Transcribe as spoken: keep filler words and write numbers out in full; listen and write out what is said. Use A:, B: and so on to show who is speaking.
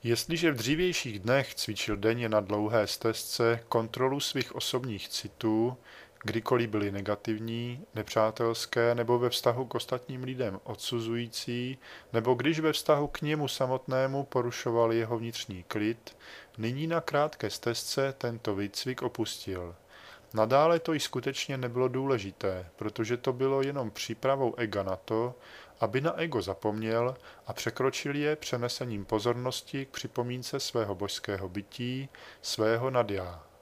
A: Jestliže v dřívějších dnech cvičil denně na dlouhé stezce kontrolu svých osobních citů, kdykoliv byly negativní, nepřátelské nebo ve vztahu k ostatním lidem odsuzující, nebo když ve vztahu k němu samotnému porušoval jeho vnitřní klid, nyní na krátké stezce tento výcvik opustil. Nadále to i skutečně nebylo důležité, protože to bylo jenom přípravou ega na to, aby na ego zapomněl a překročil je přenesením pozornosti k připomínce svého božského bytí, svého nadjá.